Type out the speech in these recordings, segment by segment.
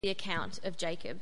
The account of Jacob.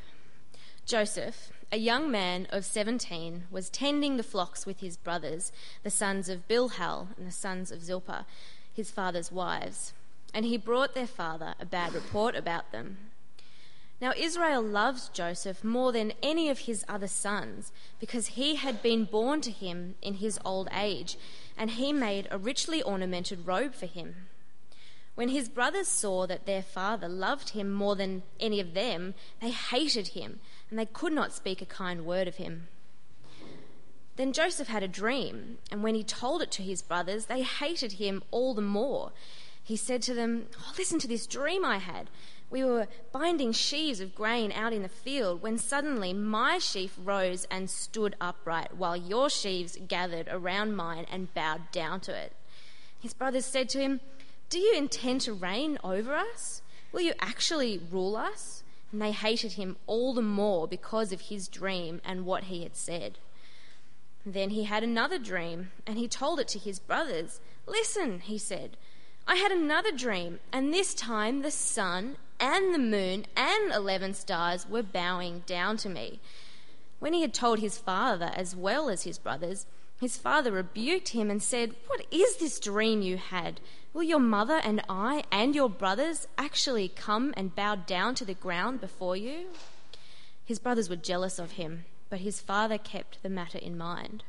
Joseph, a young man of 17, was tending the flocks with his brothers, the sons of Bilhah and the sons of Zilpah, his father's wives, and he brought their father a bad report about them. Now Israel loved Joseph more than any of his other sons, because he had been born to him in his old age, and he made a richly ornamented robe for him. When his brothers saw that their father loved him more than any of them, they hated him, and they could not speak a kind word of him. Then Joseph had a dream, and when he told it to his brothers, they hated him all the more. He said to them, "Listen to this dream I had. We were binding sheaves of grain out in the field when suddenly my sheaf rose and stood upright, while your sheaves gathered around mine and bowed down to it." His brothers said to him, "Do you intend to reign over us? Will you actually rule us?" And they hated him all the more because of his dream and what he had said. Then he had another dream, and he told it to his brothers. "Listen," he said, "I had another dream, and this time the sun and the moon and 11 stars were bowing down to me." When he had told his father as well as his brothers, his father rebuked him and said, "What is this dream you had? Will your mother and I and your brothers actually come and bow down to the ground before you?" His brothers were jealous of him, but his father kept the matter in mind.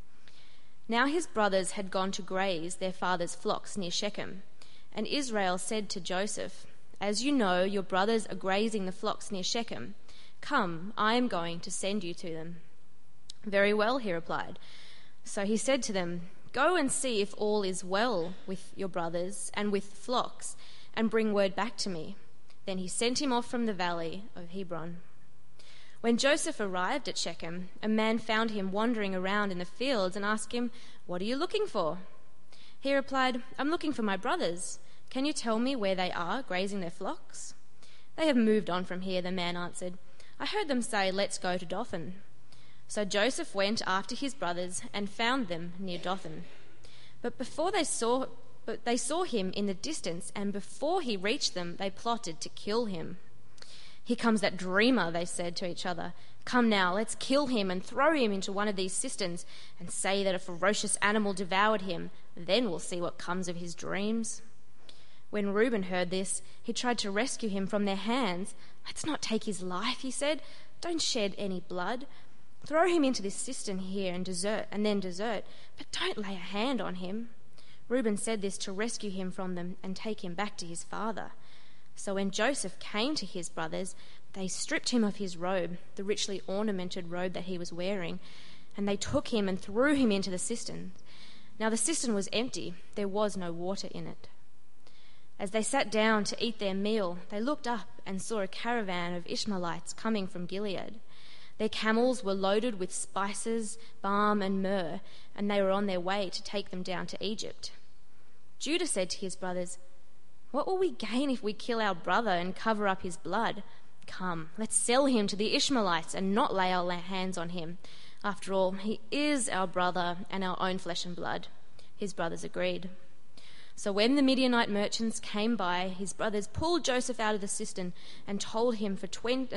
Now his brothers had gone to graze their father's flocks near Shechem, and Israel said to Joseph, "As you know, your brothers are grazing the flocks near Shechem. Come, I am going to send you to them." "Very well," he replied. So he said to them, "Go and see if all is well with your brothers and with the flocks, and bring word back to me." Then he sent him off from the valley of Hebron. When Joseph arrived at Shechem, a man found him wandering around in the fields and asked him, "What are you looking for?" He replied, "I'm looking for my brothers. Can you tell me where they are grazing their flocks?" "They have moved on from here," the man answered. "I heard them say, 'Let's go to Dothan.'" So Joseph went after his brothers and found them near Dothan. But they saw him in the distance, and before he reached them, they plotted to kill him. "Here comes that dreamer," they said to each other. "Come now, let's kill him and throw him into one of these cisterns and say that a ferocious animal devoured him. Then we'll see what comes of his dreams." When Reuben heard this, he tried to rescue him from their hands. "Let's not take his life," he said. "Don't shed any blood. Throw him into this cistern here and then desert, but don't lay a hand on him." Reuben said this to rescue him from them and take him back to his father. So when Joseph came to his brothers, they stripped him of his robe, the richly ornamented robe that he was wearing, and they took him and threw him into the cistern. Now the cistern was empty, there was no water in it. As they sat down to eat their meal, they looked up and saw a caravan of Ishmaelites coming from Gilead. Their camels were loaded with spices, balm and myrrh, and they were on their way to take them down to Egypt. Judah said to his brothers, "What will we gain if we kill our brother and cover up his blood? Come, let's sell him to the Ishmaelites and not lay our hands on him. After all, he is our brother and our own flesh and blood." His brothers agreed. So when the Midianite merchants came by, his brothers pulled Joseph out of the cistern and sold him for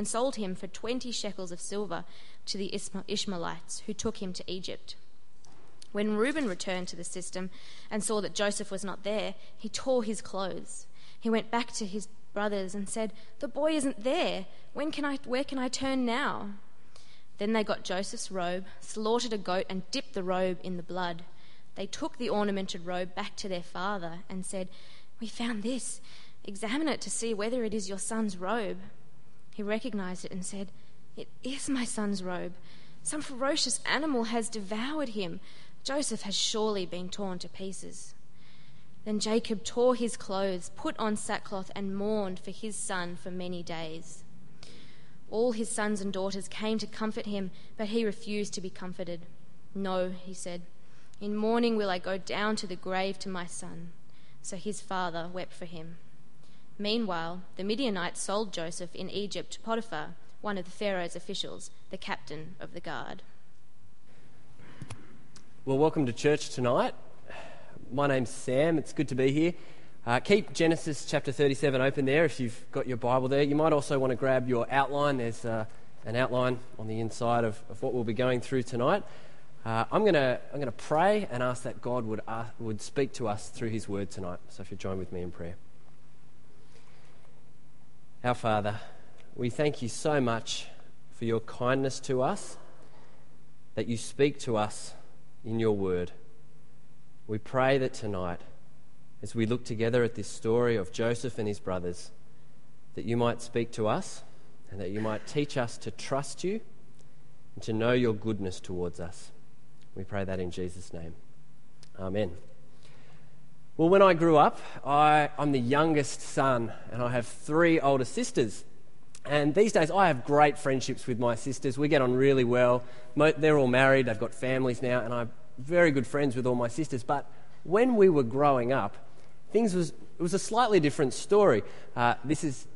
20 shekels of silver to the Ishmaelites, who took him to Egypt. When Reuben returned to the cistern and saw that Joseph was not there, he tore his clothes. He went back to his brothers and said, "The boy isn't there. Where can I turn now?" Then they got Joseph's robe, slaughtered a goat, and dipped the robe in the blood. They took the ornamented robe back to their father and said, "We found this. Examine it to see whether it is your son's robe." He recognized it and said, "It is my son's robe. Some ferocious animal has devoured him. Joseph has surely been torn to pieces." Then Jacob tore his clothes, put on sackcloth, and mourned for his son for many days. All his sons and daughters came to comfort him, but he refused to be comforted. "No," he said, "in mourning will I go down to the grave to my son." So his father wept for him. Meanwhile, the Midianites sold Joseph in Egypt to Potiphar, one of the Pharaoh's officials, the captain of the guard. Well, welcome to church tonight. My name's Sam. It's good to be here. Keep Genesis chapter 37 open there if you've got your Bible there. You might also want to grab your outline. There's an outline on the inside of what we'll be going through tonight. I'm going to pray and ask that God would speak to us through his word tonight. So if you join with me in prayer. Our Father, we thank you so much for your kindness to us, that you speak to us in your word. We pray that tonight, as we look together at this story of Joseph and his brothers, that you might speak to us and that you might teach us to trust you and to know your goodness towards us. We pray that in Jesus' name. Amen. Well, when I grew up, I'm the youngest son and I have 3 older sisters. And these days I have great friendships with my sisters. We get on really well. They're all married, they've got families now, and I'm very good friends with all my sisters. But when we were growing up, it was a slightly different story. This is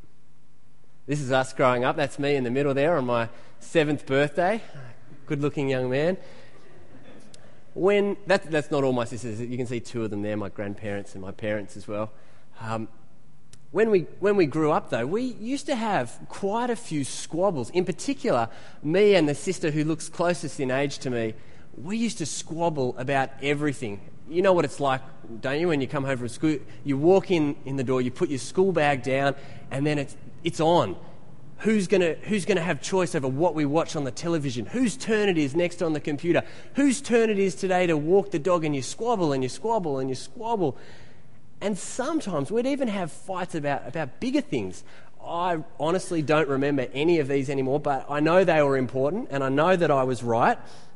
us growing up. That's me in the middle there on my 7th birthday. Good-looking young man. That's not all my sisters. You can see 2 of them there, my grandparents and my parents as well. When we grew up, though, we used to have quite a few squabbles. In particular, me and the sister who looks closest in age to me, we used to squabble about everything. You know what it's like, don't you, when you come home from school? You walk in the door, you put your school bag down, and then it's on. Who's gonna have choice over what we watch on the television? Whose turn it is next on the computer? Whose turn it is today to walk the dog? And you squabble and you squabble and you squabble. And sometimes we'd even have fights about bigger things. I honestly don't remember any of these anymore, but I know they were important and I know that I was right.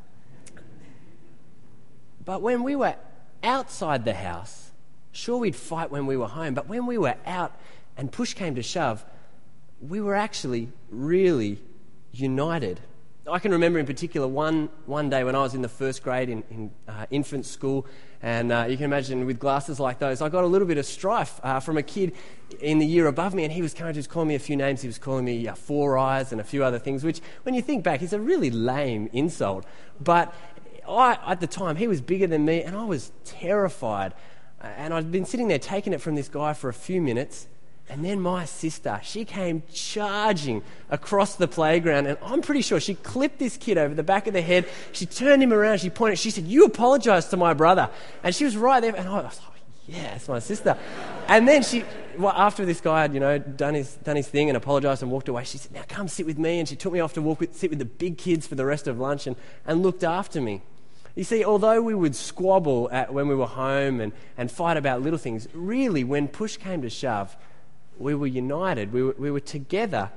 But when we were outside the house, sure, we'd fight when we were home, but when we were out and push came to shove, we were actually really united. I can remember in particular one day when I was in the first grade in infant school, and you can imagine with glasses like those, I got a little bit of strife from a kid in the year above me, and he was kind of just calling me a few names. He was calling me Four Eyes and a few other things, which when you think back is a really lame insult. But at the time, he was bigger than me, and I was terrified. And I'd been sitting there taking it from this guy for a few minutes, and then my sister, she came charging across the playground, and I'm pretty sure she clipped this kid over the back of the head. She turned him around, she pointed, she said, "You apologise to my brother." And she was right there, and I was like, yeah, it's my sister. And then after this guy had, done his thing and apologised and walked away, she said, "Now come sit with me." And she took me off to sit with the big kids for the rest of lunch and looked after me. You see, although we would squabble when we were home and fight about little things, really, when push came to shove, we were united. We were together.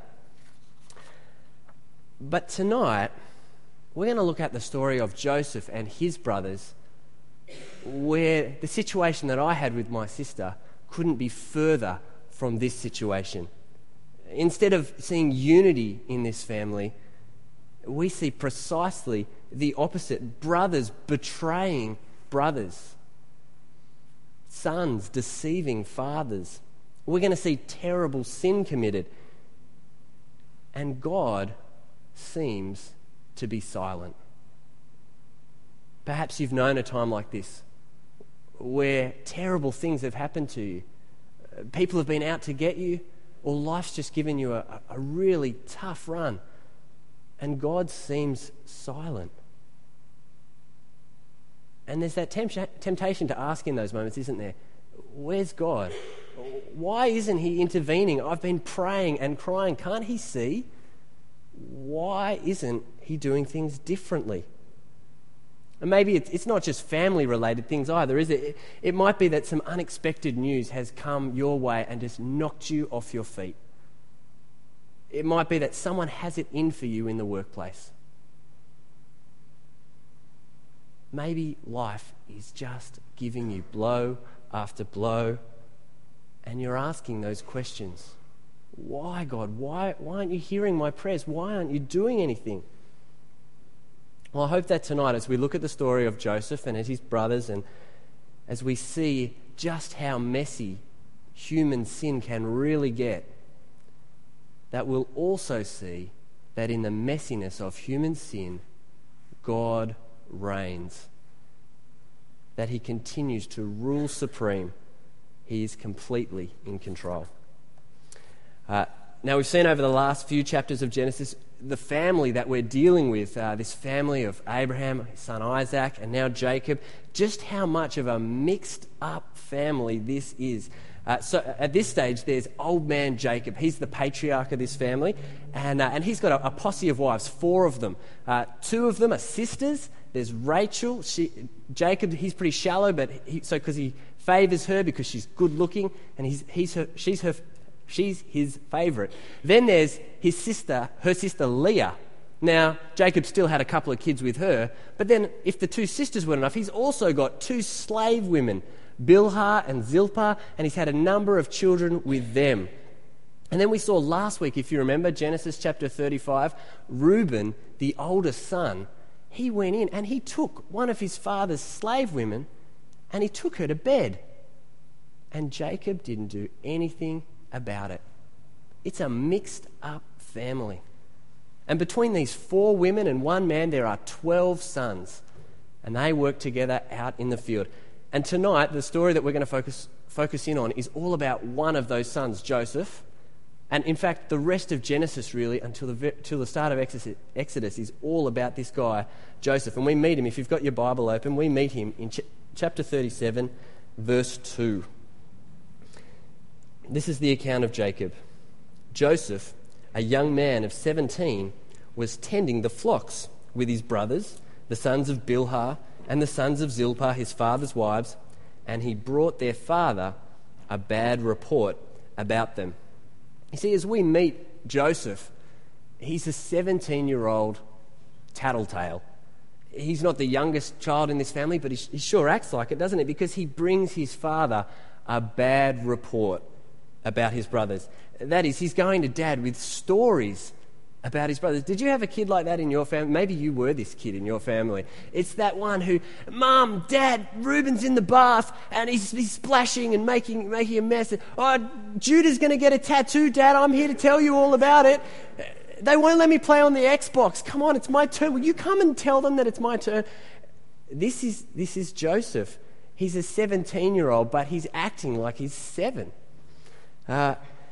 But tonight, we're going to look at the story of Joseph and his brothers, where the situation that I had with my sister couldn't be further from this situation. Instead of seeing unity in this family, we see precisely the opposite. Brothers betraying brothers. Sons deceiving fathers. We're going to see terrible sin committed. And God seems to be silent. Perhaps you've known a time like this, where terrible things have happened to you. People have been out to get you, or life's just given you a really tough run. And God seems silent. And there's that temptation to ask in those moments, isn't there? Where's God? Why isn't he intervening? I've been praying and crying. Can't he see? Why isn't he doing things differently? And maybe it's not just family-related things either, is it? It might be that some unexpected news has come your way and just knocked you off your feet. It might be that someone has it in for you in the workplace. Maybe life is just giving you blow after blow, and you're asking those questions. Why, God? Why aren't you hearing my prayers? Why aren't you doing anything? Well, I hope that tonight, as we look at the story of Joseph and his brothers, and as we see just how messy human sin can really get, that we'll also see that in the messiness of human sin, God reigns. That he continues to rule supreme. He is completely in control. Now, we've seen over the last few chapters of Genesis the family that we're dealing with, this family of Abraham, his son Isaac, and now Jacob, just how much of a mixed up family this is. So at this stage, there's old man Jacob. He's the patriarch of this family, and he's got a posse of wives, 4 of them. 2 of them are sisters. There's Rachel. Jacob, he's pretty shallow, but because he favours her because she's good looking, and she's his favourite. Then there's her sister Leah. Now, Jacob still had a couple of kids with her, but then if the 2 sisters weren't enough, he's also got 2 slave women, Bilhah and Zilpah, and he's had a number of children with them. And then we saw last week, if you remember, Genesis chapter 35, Reuben, the oldest son, he went in and he took one of his father's slave women and he took her to bed. And Jacob didn't do anything about it. It's a mixed up family. And between these 4 women and 1 man, there are 12 sons. And they work together out in the field. And tonight, the story that we're going to focus in on is all about one of those sons, Joseph. And in fact, the rest of Genesis, really, until the start of Exodus, is all about this guy, Joseph. And we meet him, if you've got your Bible open, we meet him in chapter 37, verse 2. This is the account of Jacob. Joseph, a young man of 17, was tending the flocks with his brothers, the sons of Bilhah, and the sons of Zilpah, his father's wives, and he brought their father a bad report about them. You see, as we meet Joseph, he's a 17-year-old tattletale. He's not the youngest child in this family, but he sure acts like it, doesn't he? Because he brings his father a bad report about his brothers. That is, he's going to Dad with stories about his brothers. Did you have a kid like that in your family? Maybe you were this kid in your family. It's that one who, Mum, Dad, Reuben's in the bath and he's splashing and making a mess. Oh, Judah's going to get a tattoo, Dad. I'm here to tell you all about it. They won't let me play on the Xbox. Come on, it's my turn. Will you come and tell them that it's my turn? This is Joseph. He's a 17-year-old, but he's acting like he's 7. And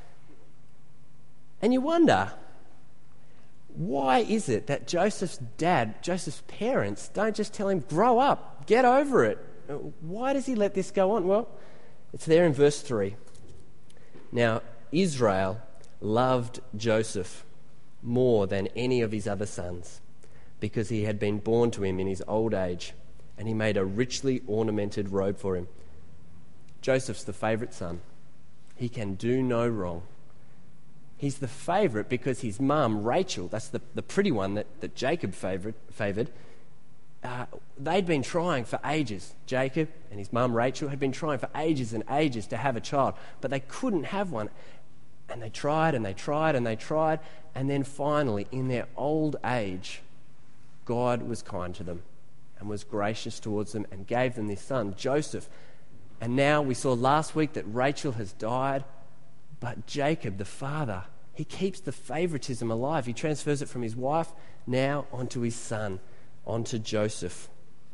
you wonder, why is it that Joseph's parents, don't just tell him, grow up, get over it? Why does he let this go on? Well, it's there in verse 3. Now, Israel loved Joseph more than any of his other sons, because he had been born to him in his old age, and he made a richly ornamented robe for him. Joseph's the favourite son. He can do no wrong. He's the favourite because his mum, Rachel, that's the pretty one that Jacob favoured, they'd been trying for ages. Jacob and his mum, Rachel, had been trying for ages and ages to have a child, but they couldn't have one. And they tried and they tried and they tried, and then finally, in their old age, God was kind to them and was gracious towards them and gave them this son, Joseph. And now we saw last week that Rachel has died, but Jacob, the father, he keeps the favoritism alive. He transfers it from his wife now onto his son, onto Joseph.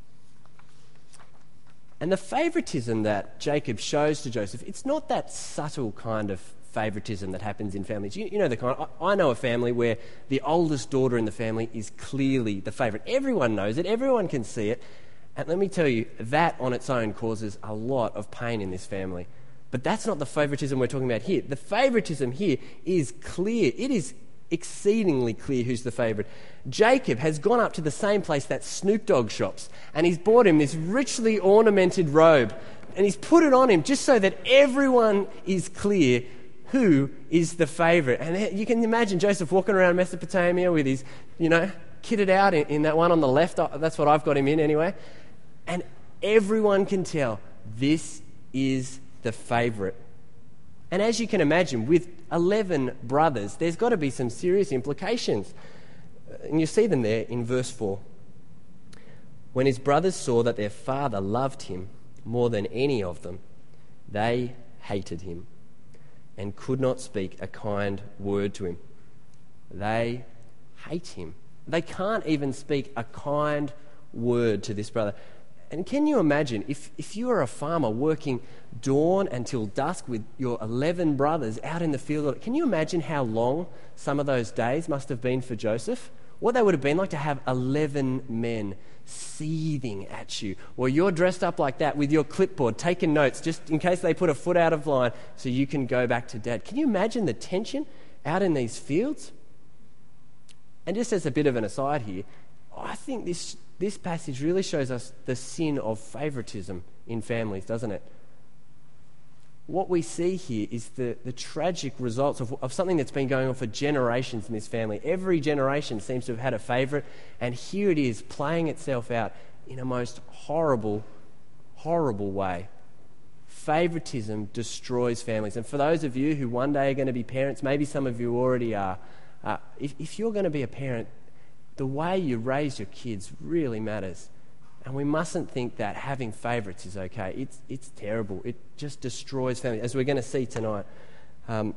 And the favoritism that Jacob shows to Joseph, it's not that subtle kind of favoritism that happens in families. You know the kind. I know a family where the oldest daughter in the family is clearly the favorite. Everyone knows it. Everyone can see it. And let me tell you, that on its own causes a lot of pain in this family. But that's not the favoritism we're talking about here. The favoritism here is clear. It is exceedingly clear who's the favourite. Jacob has gone up to the same place that Snoop Dogg shops, and he's bought him this richly ornamented robe, and he's put it on him just so that everyone is clear who is the favourite. And you can imagine Joseph walking around Mesopotamia with his, kitted out in that one on the left. That's what I've got him in anyway. And everyone can tell this is the favourite. And as you can imagine, with 11 brothers, there's got to be some serious implications. And you see them there in verse 4. When his brothers saw that their father loved him more than any of them, they hated him and could not speak a kind word to him. They hate him. They can't even speak a kind word to this brother. And can you imagine if you were a farmer working dawn until dusk with your 11 brothers out in the field? Can you imagine how long some of those days must have been for Joseph? What they would have been like to have 11 men seething at you, while you're dressed up like that with your clipboard, taking notes just in case they put a foot out of line so you can go back to Dad. Can you imagine the tension out in these fields? And just as a bit of an aside here, I think this passage really shows us the sin of favoritism in families, doesn't it? What we see here is the tragic results of something that's been going on for generations in this family. Every generation seems to have had a favourite, and here it is playing itself out in a most horrible, horrible way. Favoritism destroys families. And for those of you who one day are going to be parents, maybe some of you already are, if you're going to be a parent, the way you raise your kids really matters. And we mustn't think that having favourites is okay. It's terrible. It just destroys families, as we're going to see tonight. And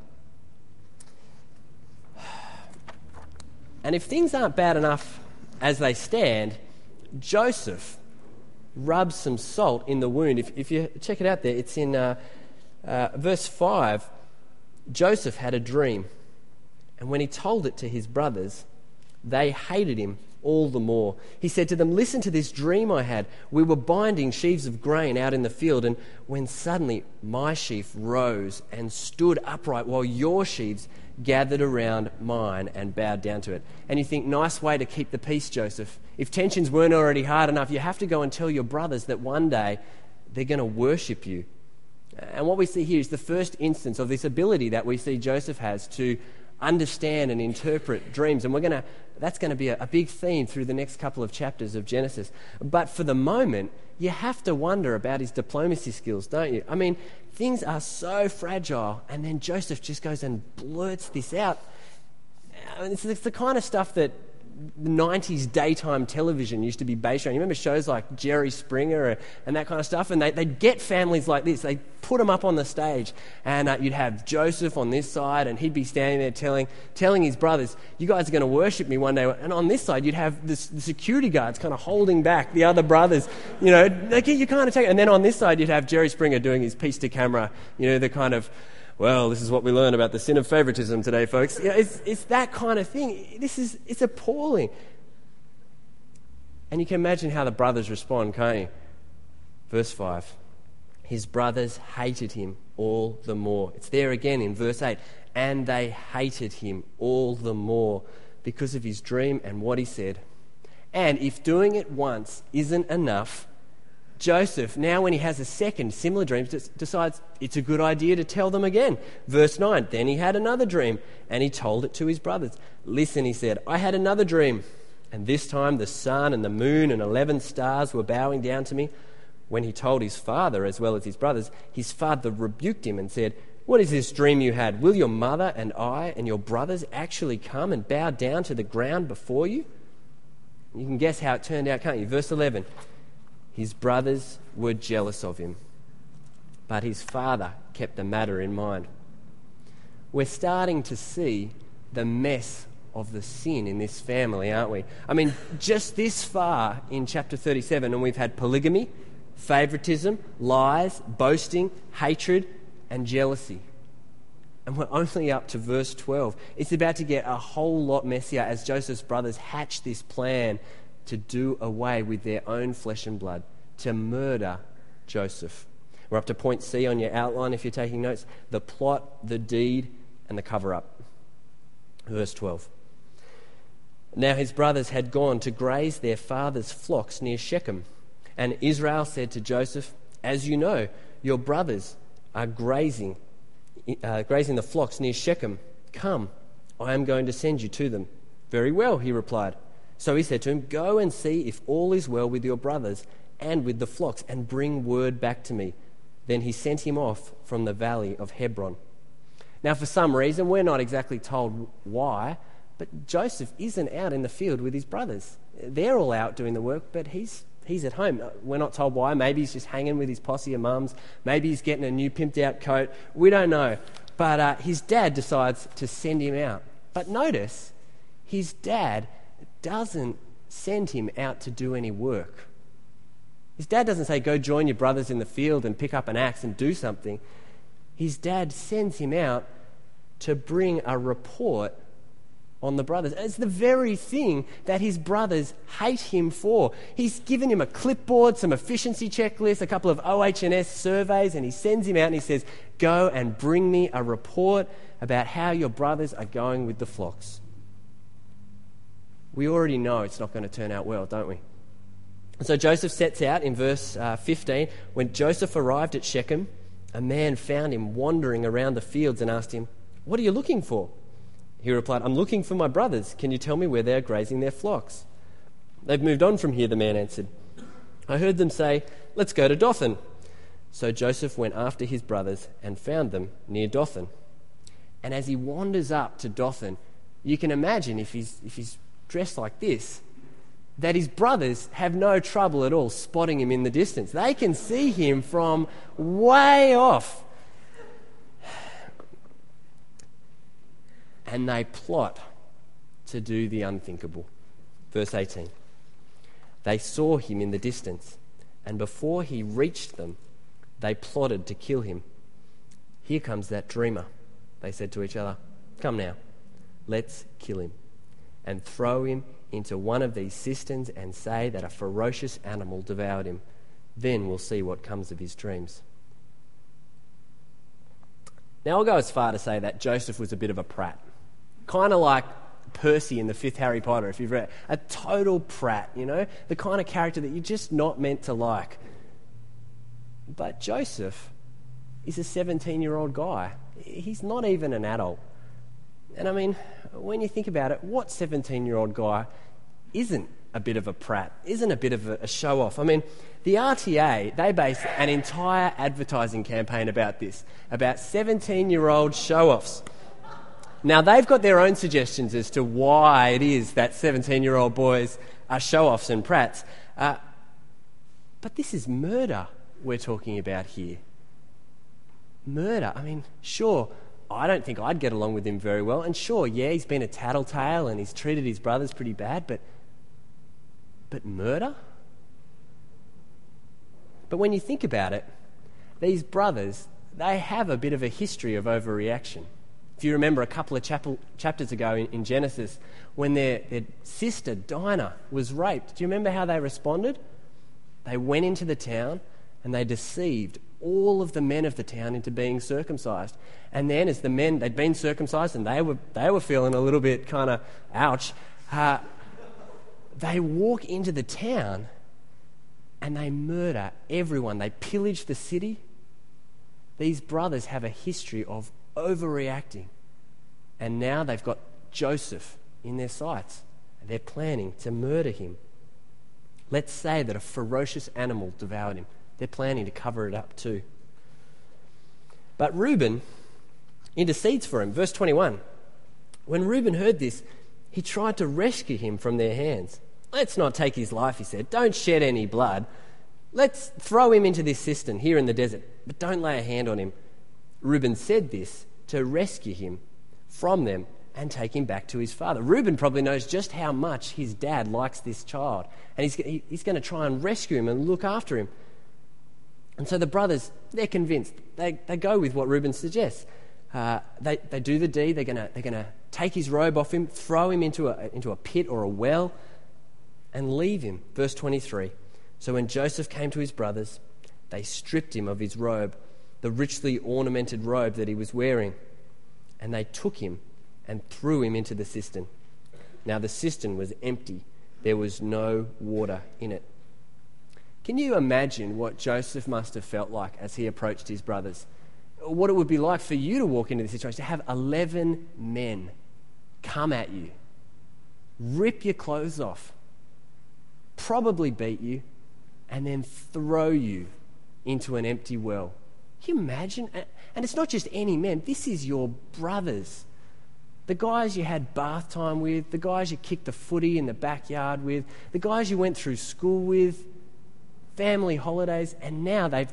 if things aren't bad enough as they stand, Joseph rubs some salt in the wound. If you check it out there, it's in verse 5. Joseph had a dream, and when he told it to his brothers, they hated him all the more. He said to them, "Listen to this dream I had. We were binding sheaves of grain out in the field, and when suddenly my sheaf rose and stood upright while your sheaves gathered around mine and bowed down to it." And you think, nice way to keep the peace, Joseph. If tensions weren't already hard enough, you have to go and tell your brothers that one day they're going to worship you. And what we see here is the first instance of this ability that we see Joseph has to understand and interpret dreams. And that's going to be a big theme through the next couple of chapters of Genesis. But for the moment, you have to wonder about his diplomacy skills, don't you? I mean, things are so fragile, and then Joseph just goes and blurts this out. I mean, it's the kind of stuff that 90s daytime television used to be based on. You remember shows like Jerry Springer and that kind of stuff, and they'd get families like this. They'd put them up on the stage, and you'd have Joseph on this side, and he'd be standing there telling his brothers, "You guys are going to worship me one day." And on this side, you'd have the security guards kind of holding back the other brothers. You know, you kind of take it. And then on this side, you'd have Jerry Springer doing his piece to camera, the kind of, "Well, this is what we learn about the sin of favoritism today, folks." It's that kind of thing. It's appalling. And you can imagine how the brothers respond, can't you? Verse 5. His brothers hated him all the more. It's there again in verse 8. And they hated him all the more because of his dream and what he said. And if doing it once isn't enough, Joseph, now when he has a second similar dream, decides it's a good idea to tell them again. Verse 9, then he had another dream, and he told it to his brothers. "Listen," he said, "I had another dream, and this time the sun and the moon and 11 stars were bowing down to me." When he told his father as well as his brothers, his father rebuked him and said, "What is this dream you had? Will your mother and I and your brothers actually come and bow down to the ground before you?" You can guess how it turned out, can't you? Verse 11. His brothers were jealous of him, but his father kept the matter in mind. We're starting to see the mess of the sin in this family, aren't we? I mean, just this far in chapter 37, and we've had polygamy, favoritism, lies, boasting, hatred, and jealousy. And we're only up to verse 12. It's about to get a whole lot messier as Joseph's brothers hatch this plan to do away with their own flesh and blood, to murder Joseph. We're up to point C on your outline if you're taking notes. The plot, the deed, and the cover-up. Verse 12. Now his brothers had gone to graze their father's flocks near Shechem. And Israel said to Joseph, "As you know, your brothers are grazing the flocks near Shechem. Come, I am going to send you to them." "Very well," he replied. So he said to him, "Go and see if all is well with your brothers and with the flocks, and bring word back to me." Then he sent him off from the valley of Hebron. Now, for some reason, we're not exactly told why, but Joseph isn't out in the field with his brothers. They're all out doing the work, but he's at home. We're not told why. Maybe he's just hanging with his posse of mums. Maybe he's getting a new pimped-out coat. We don't know. But his dad decides to send him out. But notice, his dad doesn't send him out to do any work. His dad doesn't say, go join your brothers in the field and pick up an axe and do something. His dad sends him out to bring a report on the brothers. It's the very thing that his brothers hate him for. He's given him a clipboard, some efficiency checklists, a couple of OH&S surveys, and he sends him out and he says, go and bring me a report about how your brothers are going with the flocks. We already know it's not going to turn out well, don't we? And so Joseph sets out in verse 15. When Joseph arrived at Shechem, a man found him wandering around the fields and asked him, what are you looking for? He replied, I'm looking for my brothers. Can you tell me where they are grazing their flocks? They've moved on from here, the man answered. I heard them say, let's go to Dothan. So Joseph went after his brothers and found them near Dothan. And as he wanders up to Dothan, you can imagine if he's dressed like this, that his brothers have no trouble at all spotting him in the distance. They can see him from way off. And they plot to do the unthinkable. Verse 18. They saw him in the distance, and before he reached them, they plotted to kill him. Here comes that dreamer, they said to each other. Come now, let's kill him and throw him into one of these cisterns and say that a ferocious animal devoured him. Then we'll see what comes of his dreams. Now I'll go as far to say that Joseph was a bit of a prat. Kind of like Percy in the 5th Harry Potter, if you've read it. A total prat, you know? The kind of character that you're just not meant to like. But Joseph is a 17-year-old guy. He's not even an adult. And I mean, when you think about it, what 17-year-old guy isn't a bit of a prat, isn't a bit of a show-off? I mean, the RTA, they base an entire advertising campaign about this, about 17-year-old show-offs. Now, they've got their own suggestions as to why it is that 17-year-old boys are show-offs and prats. But this is murder we're talking about here. Murder. I mean, sure, I don't think I'd get along with him very well. And sure, yeah, he's been a tattletale and he's treated his brothers pretty bad, but murder? But when you think about it, these brothers, they have a bit of a history of overreaction. If you remember a couple of chapters ago in Genesis, when their sister Dinah was raped, do you remember how they responded? They went into the town and they deceived all of the men of the town into being circumcised. And then as the men, they'd been circumcised and they were feeling a little bit kind of ouch, they walk into the town and they murder everyone. They pillage the city. These brothers have a history of overreacting. And now they've got Joseph in their sights. And they're planning to murder him. Let's say that a ferocious animal devoured him. They're planning to cover it up too. But Reuben intercedes for him. Verse 21. When Reuben heard this, he tried to rescue him from their hands. Let's not take his life, he said. Don't shed any blood. Let's throw him into this cistern here in the desert, but don't lay a hand on him. Reuben said this to rescue him from them and take him back to his father. Reuben probably knows just how much his dad likes this child, and he's going to try and rescue him and look after him. And so the brothers, they're convinced. They go with what Reuben suggests. They do the deed. They're going to take his robe off him, throw him into a pit or a well, and leave him. Verse 23. So when Joseph came to his brothers, they stripped him of his robe, the richly ornamented robe that he was wearing, and they took him and threw him into the cistern. Now the cistern was empty. There was no water in it. Can you imagine what Joseph must have felt like as he approached his brothers? What it would be like for you to walk into this situation, to have 11 men come at you, rip your clothes off, probably beat you, and then throw you into an empty well. Can you imagine? And it's not just any men. This is your brothers. The guys you had bath time with, the guys you kicked the footy in the backyard with, the guys you went through school with, family holidays, and now they've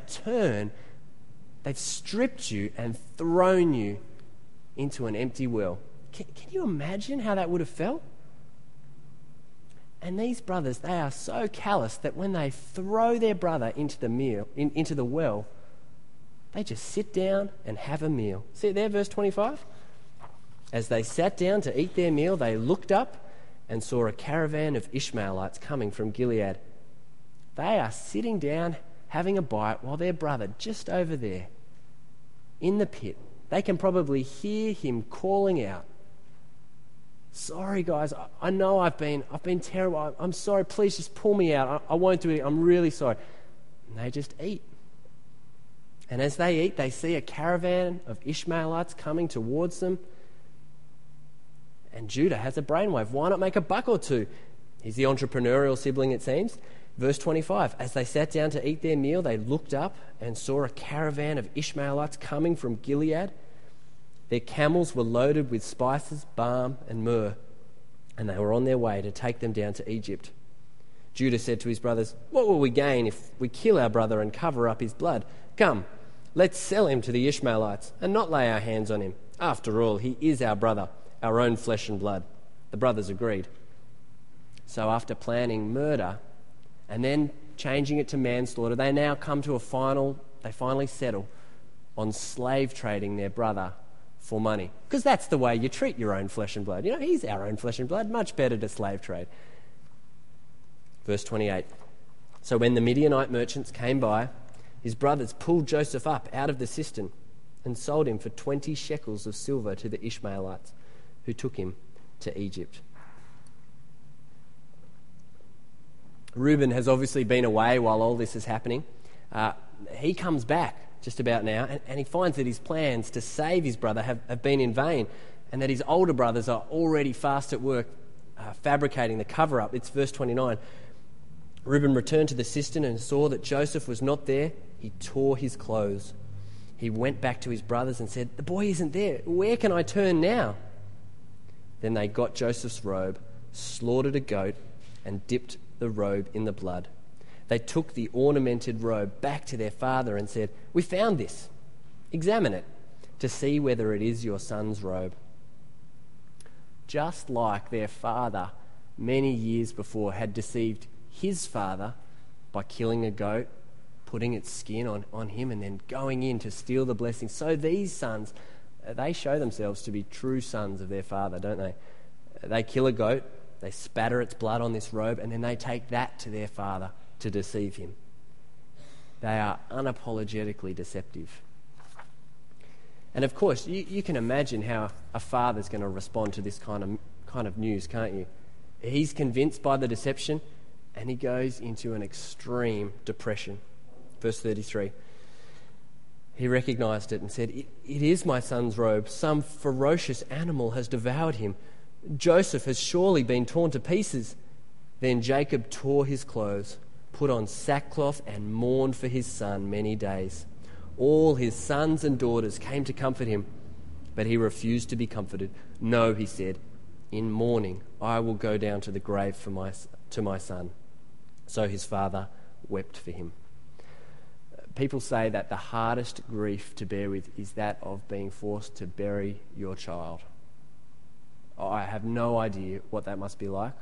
stripped you and thrown you into an empty well. Can you imagine how that would have felt? And these brothers, they are so callous that when they throw their brother into the well, they just sit down and have a meal. See it there, verse 25? As they sat down to eat their meal, they looked up and saw a caravan of Ishmaelites coming from Gilead. They are sitting down, having a bite, while their brother, just over there, in the pit, they can probably hear him calling out, "Sorry, guys, I know I've been terrible. I'm sorry, please just pull me out. I won't do it. I'm really sorry." And they just eat. And as they eat, they see a caravan of Ishmaelites coming towards them. And Judah has a brainwave. Why not make a buck or two? He's the entrepreneurial sibling, it seems. Verse 25, as they sat down to eat their meal, they looked up and saw a caravan of Ishmaelites coming from Gilead. Their camels were loaded with spices, balm and myrrh, and they were on their way to take them down to Egypt. Judah said to his brothers, "What will we gain if we kill our brother and cover up his blood? Come, let's sell him to the Ishmaelites and not lay our hands on him. After all, he is our brother, our own flesh and blood." The brothers agreed. So after planning murder and then changing it to manslaughter, they now come to they finally settle on slave trading their brother for money. Because that's the way you treat your own flesh and blood. He's our own flesh and blood. Much better to slave trade. Verse 28. So when the Midianite merchants came by, his brothers pulled Joseph up out of the cistern and sold him for 20 shekels of silver to the Ishmaelites, who took him to Egypt. Reuben has obviously been away while all this is happening. He comes back just about now, and he finds that his plans to save his brother have been in vain, and that his older brothers are already fast at work fabricating the cover-up. It's verse 29. Reuben returned to the cistern and saw that Joseph was not there. He tore his clothes. He went back to his brothers and said, "The boy isn't there. Where can I turn now?" Then they got Joseph's robe, slaughtered a goat, and dipped the robe in the blood. They took the ornamented robe back to their father and said, "We found this. Examine it to see whether it is your son's robe." Just like their father many years before had deceived his father by killing a goat, putting its skin on him and then going in to steal the blessing, so these sons, they show themselves to be true sons of their father, don't they? They kill a goat, they spatter its blood on this robe, and then they take that to their father to deceive him. They are unapologetically deceptive. And of course, you can imagine how a father's going to respond to this kind of news, can't you? He's convinced by the deception, and he goes into an extreme depression. Verse 33. He recognized it and said, "It is my son's robe. Some ferocious animal has devoured him. Joseph has surely been torn to pieces." Then Jacob tore his clothes, put on sackcloth, and mourned for his son many days. All his sons and daughters came to comfort him, but he refused to be comforted. "No," he said, "in mourning I will go down to the grave to my son." So his father wept for him. People say that the hardest grief to bear with is that of being forced to bury your child. I have no idea what that must be like.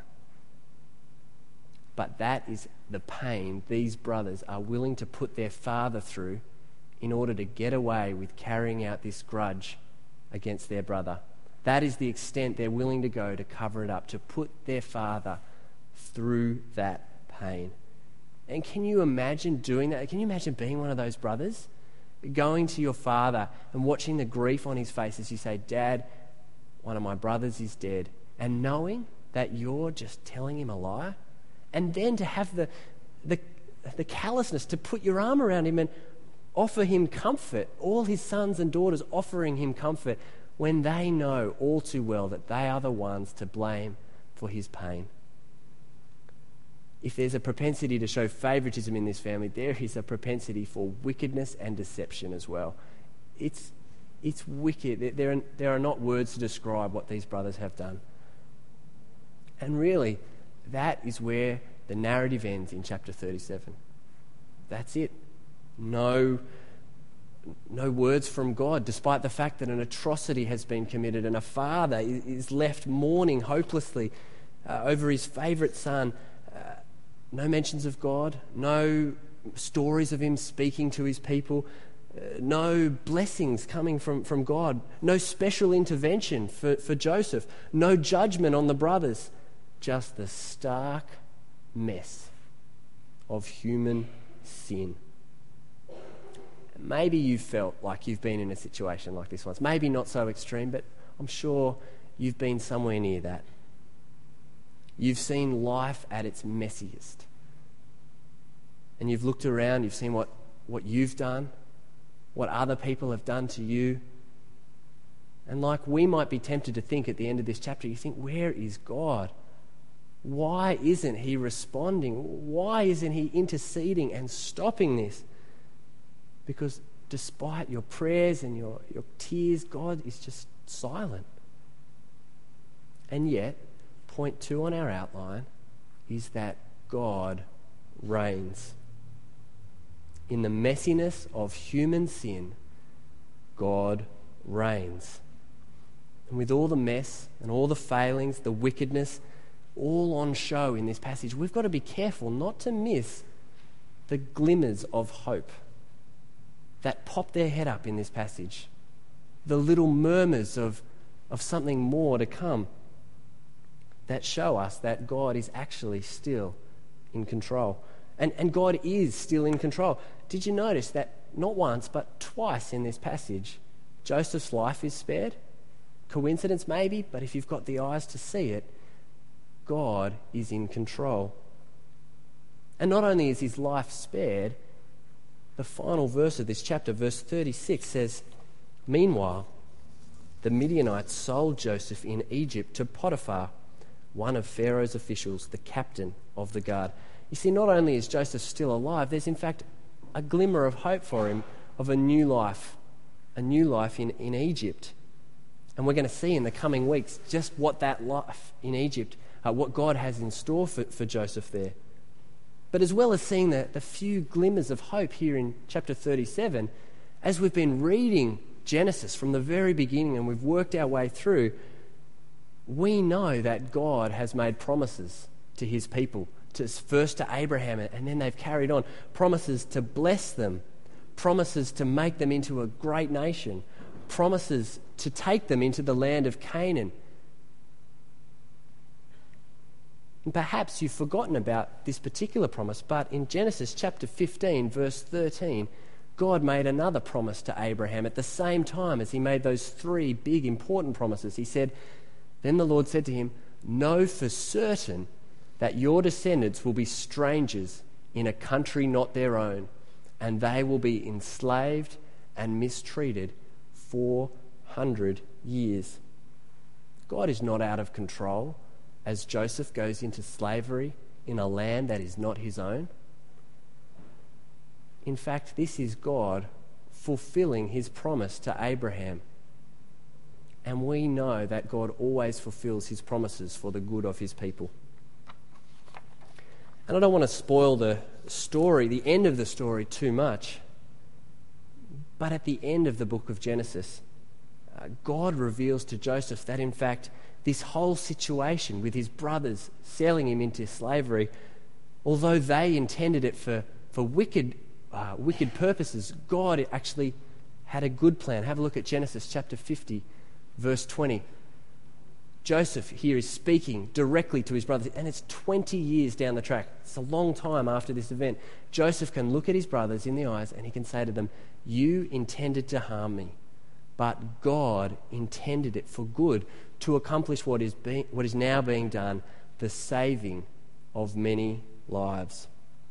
But that is the pain these brothers are willing to put their father through in order to get away with carrying out this grudge against their brother. That is the extent they're willing to go to cover it up, to put their father through that pain. And can you imagine doing that? Can you imagine being one of those brothers? Going to your father and watching the grief on his face as you say, "Dad, one of my brothers is dead," and knowing that you're just telling him a lie? And then to have the callousness to put your arm around him and offer him comfort, all his sons and daughters offering him comfort, when they know all too well that they are the ones to blame for his pain. If there's a propensity to show favoritism in this family, there is a propensity for wickedness and deception as well. It's wicked. There are not words to describe what these brothers have done. And really, that is where the narrative ends in chapter 37. That's it. No words from God, despite the fact that an atrocity has been committed and a father is left mourning hopelessly. over his favourite son. No mentions of God, no stories of him speaking to his people, no blessings coming from God, no special intervention for Joseph, no judgment on the brothers, just the stark mess of human sin. Maybe you've felt like you've been in a situation like this once. Maybe not so extreme, but I'm sure you've been somewhere near that. You've seen life at its messiest. And you've looked around, you've seen what you've done, what other people have done to you. And like we might be tempted to think at the end of this chapter, you think, where is God? Why isn't he responding? Why isn't he interceding and stopping this? Because despite your prayers and your tears, God is just silent. And yet, point 2 on our outline is that God reigns. In the messiness of human sin, God reigns. And with all the mess and all the failings, the wickedness, all on show in this passage, we've got to be careful not to miss the glimmers of hope that pop their head up in this passage, the little murmurs of something more to come that show us that God is actually still in control. And God is still in control. Did you notice that not once but twice in this passage, Joseph's life is spared? Coincidence maybe, but if you've got the eyes to see it, God is in control. And not only is his life spared, the final verse of this chapter, verse 36, says, "Meanwhile, the Midianites sold Joseph in Egypt to Potiphar, one of Pharaoh's officials, the captain of the guard." You see, not only is Joseph still alive, there's in fact a glimmer of hope for him of a new life in Egypt. And we're going to see in the coming weeks just what that life in Egypt, what God has in store for Joseph there. But as well as seeing the few glimmers of hope here in chapter 37, as we've been reading Genesis from the very beginning and we've worked our way through, we know that God has made promises to his people, first to Abraham, and then they've carried on. Promises to bless them, promises to make them into a great nation, promises to take them into the land of Canaan. And perhaps you've forgotten about this particular promise, but in Genesis chapter 15, verse 13, God made another promise to Abraham at the same time as he made those 3 big important promises. He said, "Then the Lord said to him, 'Know for certain that your descendants will be strangers in a country not their own, and they will be enslaved and mistreated 400 years.'" God is not out of control as Joseph goes into slavery in a land that is not his own. In fact, this is God fulfilling his promise to Abraham. And we know that God always fulfills his promises for the good of his people. And I don't want to spoil the story, the end of the story, too much. But at the end of the book of Genesis, God reveals to Joseph that in fact this whole situation with his brothers selling him into slavery, although they intended it for wicked purposes, God actually had a good plan. Have a look at Genesis chapter 50, verse 20. Joseph here is speaking directly to his brothers, and it's 20 years down the track. It's a long time after this event. Joseph can look at his brothers in the eyes and he can say to them, "You intended to harm me, but God intended it for good to accomplish what is now being done, the saving of many lives."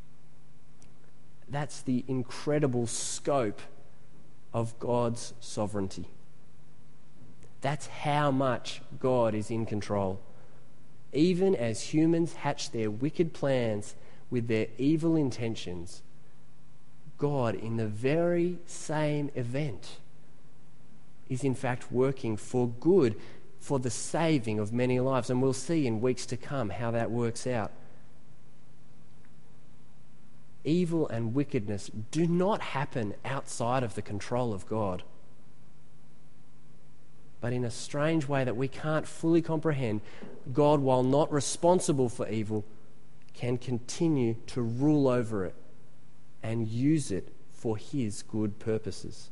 That's the incredible scope of God's sovereignty. That's how much God is in control. Even as humans hatch their wicked plans with their evil intentions, God, in the very same event, is in fact working for good, for the saving of many lives. And we'll see in weeks to come how that works out. Evil and wickedness do not happen outside of the control of God. but in a strange way that we can't fully comprehend, God, while not responsible for evil, can continue to rule over it and use it for his good purposes.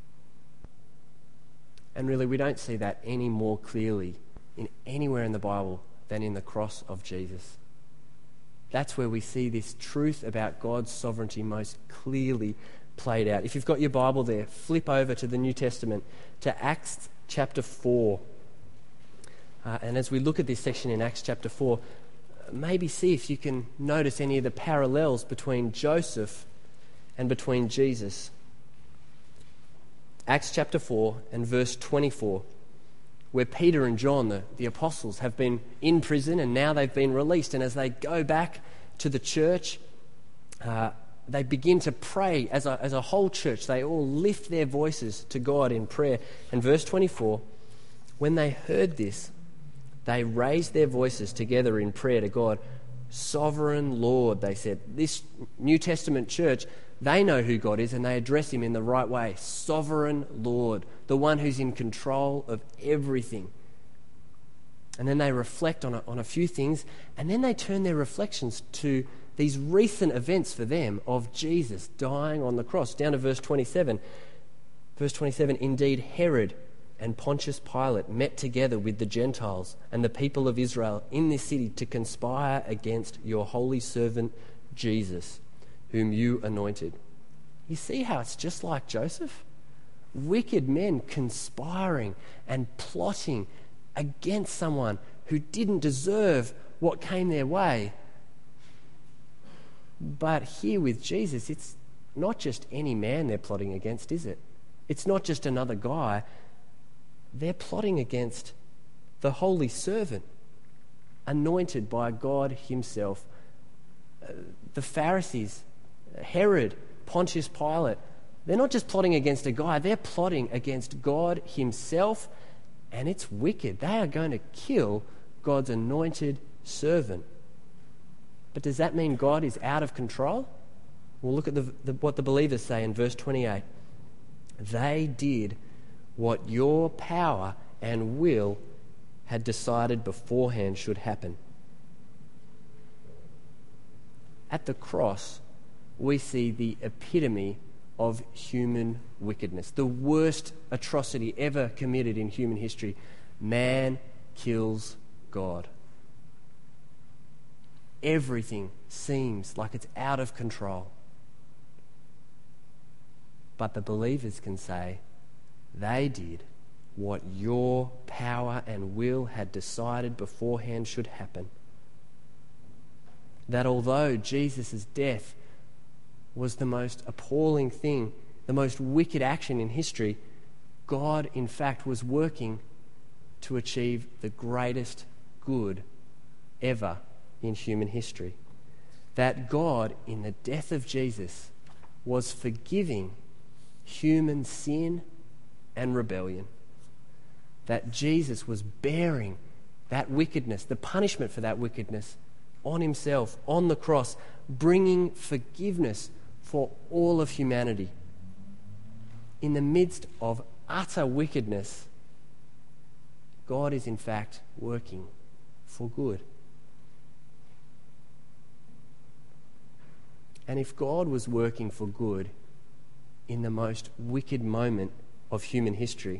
And really, we don't see that any more clearly in anywhere in the Bible than in the cross of Jesus. That's where we see this truth about God's sovereignty most clearly played out. If you've got your Bible there, flip over to the New Testament, to Acts chapter 4. And as we look at this section in Acts chapter 4, maybe see if you can notice any of the parallels between Joseph and between Jesus. Acts chapter 4 and verse 24, where Peter and John, the apostles, have been in prison and now they've been released. And as they go back to the church, they begin to pray as a whole church. They all lift their voices to God in prayer. And verse 24, when they heard this, they raised their voices together in prayer to God. Sovereign Lord, they said. This New Testament church, they know who God is and they address him in the right way. Sovereign Lord, the one who's in control of everything. And then they reflect on a few things, and then they turn their reflections to these recent events for them of Jesus dying on the cross. Down to verse 27. Verse 27, indeed Herod and Pontius Pilate met together with the Gentiles and the people of Israel in this city to conspire against your holy servant Jesus, whom you anointed. You see how it's just like Joseph? Wicked men conspiring and plotting against someone who didn't deserve what came their way. But here with Jesus, it's not just any man they're plotting against, is it? It's not just another guy. They're plotting against the holy servant, anointed by God himself. The Pharisees, Herod, Pontius Pilate, they're not just plotting against a guy, they're plotting against God himself, and it's wicked. They are going to kill God's anointed servant. But does that mean God is out of control? Well, look at what the believers say in verse 28. They did what your power and will had decided beforehand should happen. At the cross, we see the epitome of human wickedness, the worst atrocity ever committed in human history. Man kills God. Everything seems like it's out of control. But the believers can say, they did what your power and will had decided beforehand should happen. That although Jesus' death was the most appalling thing, the most wicked action in history, God, in fact, was working to achieve the greatest good ever in human history. That God, in the death of Jesus, was forgiving human sin and rebellion. That Jesus was bearing that wickedness, the punishment for that wickedness, on himself, on the cross, bringing forgiveness for all of humanity. In the midst of utter wickedness, God is in fact working for good. And if God was working for good in the most wicked moment of human history,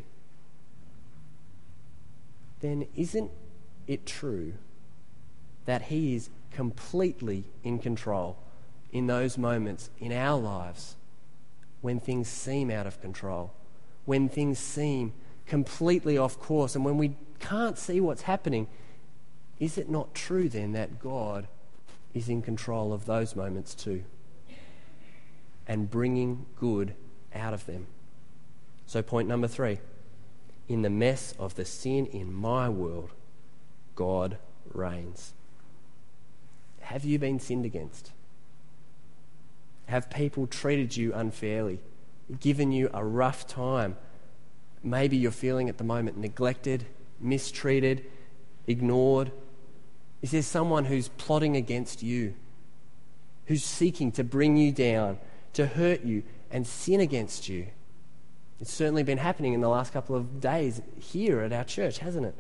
then isn't it true that he is completely in control in those moments in our lives when things seem out of control, when things seem completely off course, and when we can't see what's happening? Is it not true then that God is in control of those moments too, and bringing good out of them? So point number 3, in the mess of the sin in my world, God reigns. Have you been sinned against? Have people treated you unfairly, given you a rough time? Maybe you're feeling at the moment neglected, mistreated, ignored. Is there someone who's plotting against you, who's seeking to bring you down, to hurt you and sin against you? It's certainly been happening in the last couple of days here at our church, hasn't it?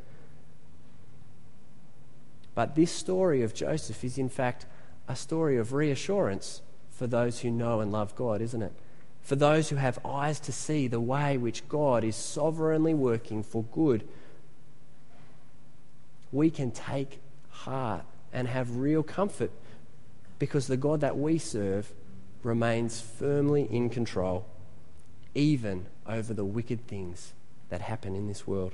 But this story of Joseph is in fact a story of reassurance for those who know and love God, isn't it? For those who have eyes to see the way which God is sovereignly working for good. We can take heart and have real comfort because the God that we serve remains firmly in control, even over the wicked things that happen in this world.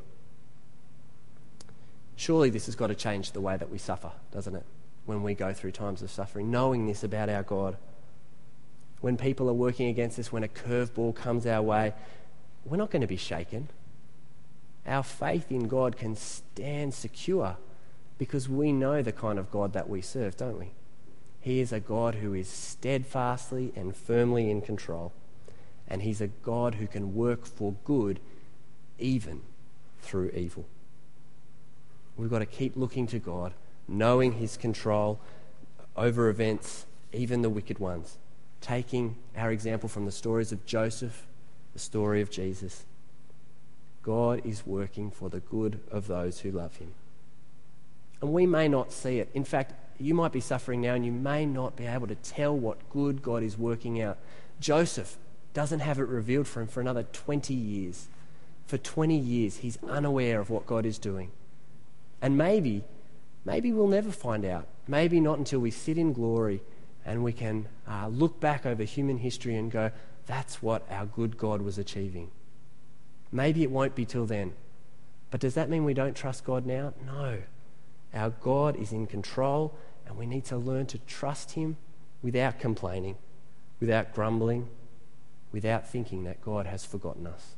Surely this has got to change the way that we suffer, doesn't it? When we go through times of suffering, knowing this about our God. When people are working against us, when a curveball comes our way, we're not going to be shaken. Our faith in God can stand secure because we know the kind of God that we serve, don't we? He is a God who is steadfastly and firmly in control. And he's a God who can work for good even through evil. We've got to keep looking to God, knowing his control over events, even the wicked ones. Taking our example from the stories of Joseph, the story of Jesus. God is working for the good of those who love him. And we may not see it. In fact, you might be suffering now and you may not be able to tell what good God is working out. Joseph doesn't have it revealed for him for another 20 years. For 20 years, he's unaware of what God is doing. And maybe we'll never find out. Maybe not until we sit in glory and we can look back over human history and go, that's what our good God was achieving. Maybe it won't be till then. But does that mean we don't trust God now? No. Our God is in control and we need to learn to trust him without complaining, without grumbling, without thinking that God has forgotten us.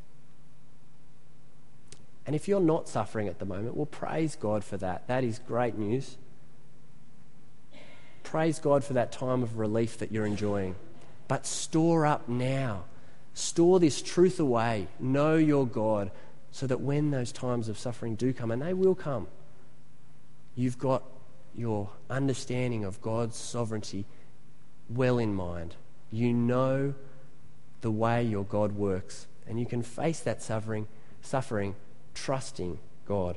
And if you're not suffering at the moment, well, praise God for that. That is great news. Praise God for that time of relief that you're enjoying. But store up now. Store this truth away. Know your God so that when those times of suffering do come, and they will come, you've got your understanding of God's sovereignty well in mind. You know the way your God works, and you can face that suffering trusting God.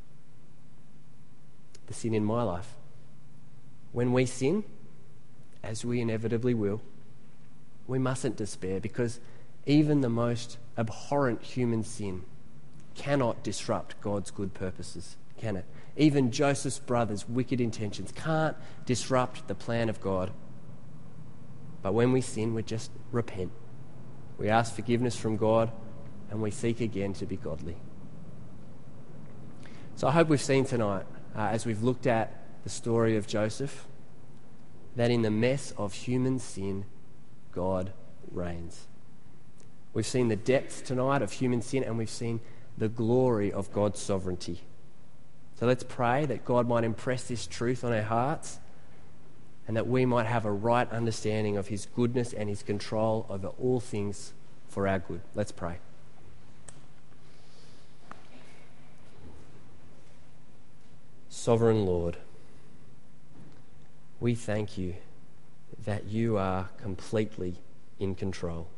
The sin in my life. When we sin, as we inevitably will, we mustn't despair because even the most abhorrent human sin cannot disrupt God's good purposes, can it? Even Joseph's brothers' wicked intentions can't disrupt the plan of God. But when we sin, we just repent. We ask forgiveness from God and we seek again to be godly. So I hope we've seen tonight, as we've looked at the story of Joseph, that in the mess of human sin, God reigns. We've seen the depths tonight of human sin and we've seen the glory of God's sovereignty. So let's pray that God might impress this truth on our hearts and that we might have a right understanding of his goodness and his control over all things for our good. Let's pray. Sovereign Lord, we thank you that you are completely in control.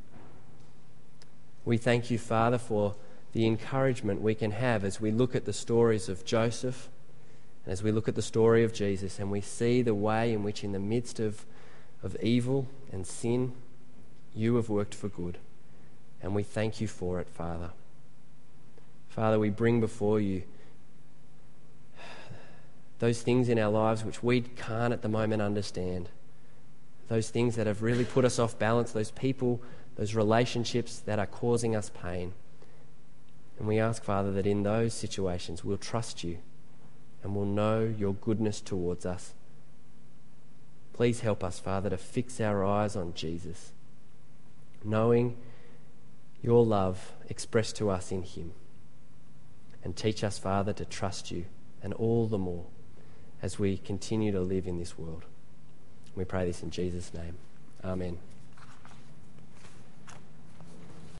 We thank you, Father, for the encouragement we can have as we look at the stories of Joseph and as we look at the story of Jesus and we see the way in which in the midst of evil and sin, you have worked for good. And we thank you for it, Father. Father, we bring before you those things in our lives which we can't at the moment understand. Those things that have really put us off balance, those people, those relationships that are causing us pain. And we ask, Father, that in those situations we'll trust you and we'll know your goodness towards us. Please help us, Father, to fix our eyes on Jesus, knowing your love expressed to us in him. And teach us, Father, to trust you and all the more as we continue to live in this world. We pray this in Jesus' name. Amen.